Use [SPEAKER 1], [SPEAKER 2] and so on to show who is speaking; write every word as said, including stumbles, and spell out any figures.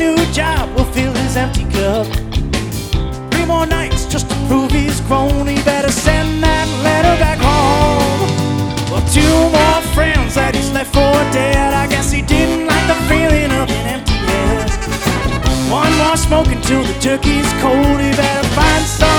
[SPEAKER 1] new job will fill his empty cup. Three more nights just to prove he's grown. He better send that letter back home. Well, two more friends that he's left for dead. I guess he didn't like the feeling of an empty head. One more smoke until the turkey's cold. He better find some